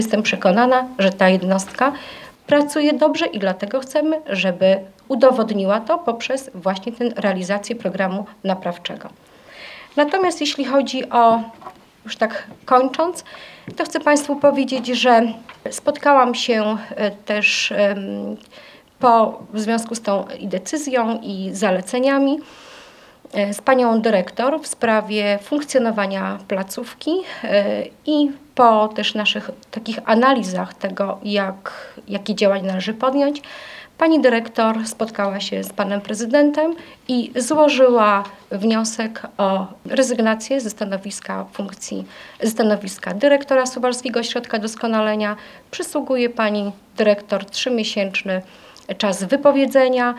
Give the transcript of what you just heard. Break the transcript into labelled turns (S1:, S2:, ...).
S1: Jestem przekonana, że ta jednostka pracuje dobrze i dlatego chcemy, żeby udowodniła to poprzez właśnie tę realizację programu naprawczego. Natomiast jeśli chodzi o, już tak kończąc, to chcę Państwu powiedzieć, że spotkałam się też w związku z tą decyzją i zaleceniami z panią dyrektor w sprawie funkcjonowania placówki i po też naszych takich analizach tego, jakie działania należy podjąć, pani dyrektor spotkała się z panem prezydentem i złożyła wniosek o rezygnację ze stanowiska dyrektora Suwalskiego Ośrodka Doskonalenia. Przysługuje pani dyrektor 3-miesięczny czas wypowiedzenia